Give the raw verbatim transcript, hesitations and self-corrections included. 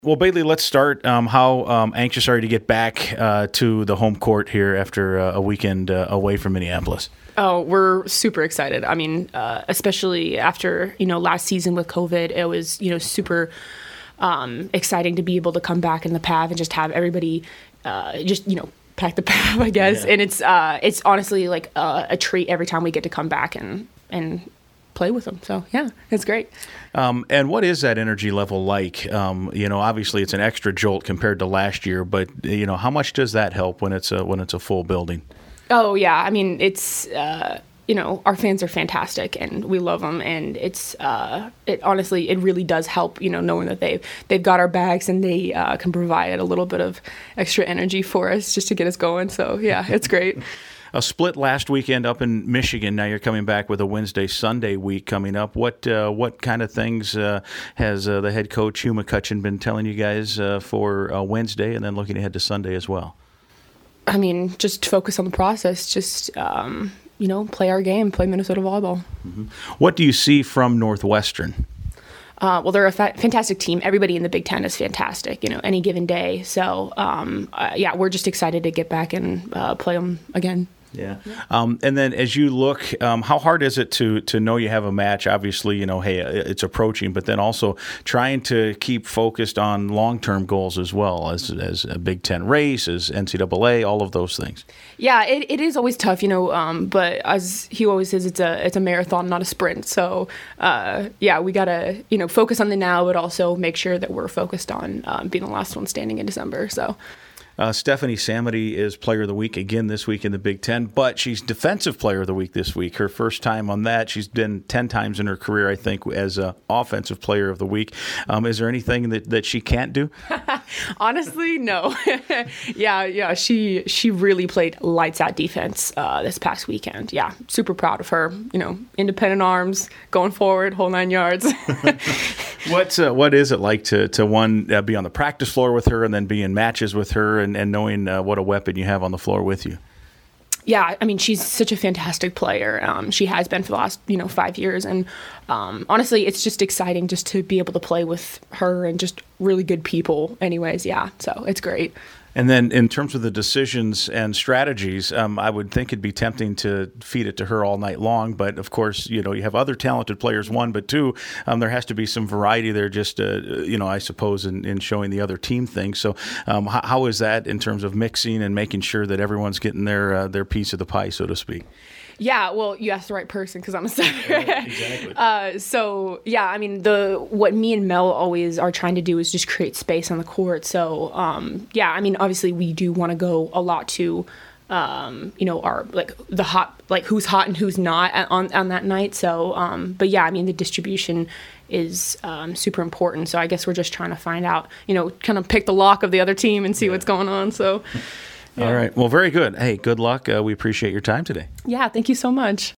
Well, Bailey, let's start. Um, how um, anxious are you to get back uh, to the home court here after uh, a weekend uh, away from Minneapolis? Oh, we're super excited. I mean, uh, especially after, you know, last season with COVID, it was, you know, super um, exciting to be able to come back in the P A V and just have everybody uh, just, you know, pack the P A V, I guess. Yeah. And it's uh, it's honestly like uh, a treat every time we get to come back and and play with them. So, yeah, it's great. Um, and what is that energy level like? Um, you know, obviously it's an extra jolt compared to last year, but, you know, how much does that help when it's a, when it's a full building? Oh, yeah. I mean, it's, uh, you know, our fans are fantastic and we love them. And it's, uh, it honestly, it really does help, you know, knowing that they've, they've got our bags and they uh, can provide a little bit of extra energy for us just to get us going. So, yeah, it's great. A split last weekend up in Michigan. Now you're coming back with a Wednesday, Sunday week coming up. What uh, what kind of things uh, has uh, the head coach, Hugh McCutcheon, been telling you guys uh, for uh, Wednesday and then looking ahead to Sunday as well? I mean, just focus on the process. Just, um, you know, play our game, play Minnesota volleyball. Mm-hmm. What do you see from Northwestern? Uh, well, they're a fa- fantastic team. Everybody in the Big Ten is fantastic, you know, any given day. So, um, uh, yeah, we're just excited to get back and uh, play them again. Yeah. Um, and then as you look, um, how hard is it to to know you have a match? Obviously, you know, hey, it's approaching, but then also trying to keep focused on long-term goals as well as as a Big Ten race, as N C double A, all of those things. Yeah, it, it is always tough, you know, um, but as he always says, it's a it's a marathon, not a sprint. So, uh, yeah, we got to, you know, focus on the now, but also make sure that we're focused on um, being the last one standing in December. So. Uh, Stephanie Samity is Player of the Week again this week in the Big Ten, but she's Defensive Player of the Week this week. Her first time on that. She's been ten times in her career, I think, as a Offensive Player of the Week. Um, is there anything that, that she can't do? Honestly, no. yeah, yeah. She she really played lights out defense uh, this past weekend. Yeah, super proud of her. You know, independent arms, going forward, whole nine yards. What's uh, what is it like to to one uh, be on the practice floor with her and then be in matches with her and, and knowing uh, what a weapon you have on the floor with you? Yeah, I mean, she's such a fantastic player. Um, she has been for the last, you know, five years. And um, honestly, it's just exciting just to be able to play with her and just really good people anyways. Yeah, so it's great. And then in terms of the decisions and strategies, um, I would think it'd be tempting to feed it to her all night long. But, of course, you know, you have other talented players, one, but two, um, there has to be some variety there just, uh, you know, I suppose, in, in showing the other team things. So um, how, how is that in terms of mixing and making sure that everyone's getting their uh, their piece of the pie, so to speak? Yeah, well, you asked the right person because I'm a center. Yeah, exactly. uh, so, yeah, I mean, the what me and Mel always are trying to do is just create space on the court. So, um, yeah, I mean, obviously we do want to go a lot to, um, you know, our, like, the hot, like, who's hot and who's not on, on that night. So, um, but, yeah, I mean, the distribution is um, super important. So I guess we're just trying to find out, you know, kind of pick the lock of the other team and see yeah. what's going on. So. Yeah. All right. Well, very good. Hey, good luck. Uh, we appreciate your time today. Yeah, thank you so much.